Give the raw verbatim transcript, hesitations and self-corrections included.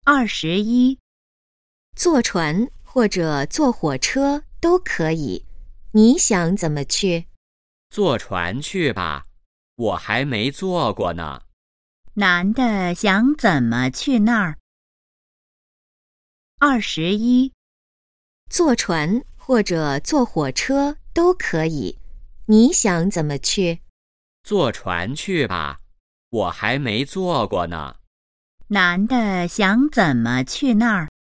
二十一，坐船或者坐火车都可以，你想怎么去？ 坐船去吧，我还没坐过呢。 男的想怎么去那儿？二十一，坐船或者坐火车都可以，你想怎么去？ 坐船去吧，我还没坐过呢。 男的想怎么去那儿？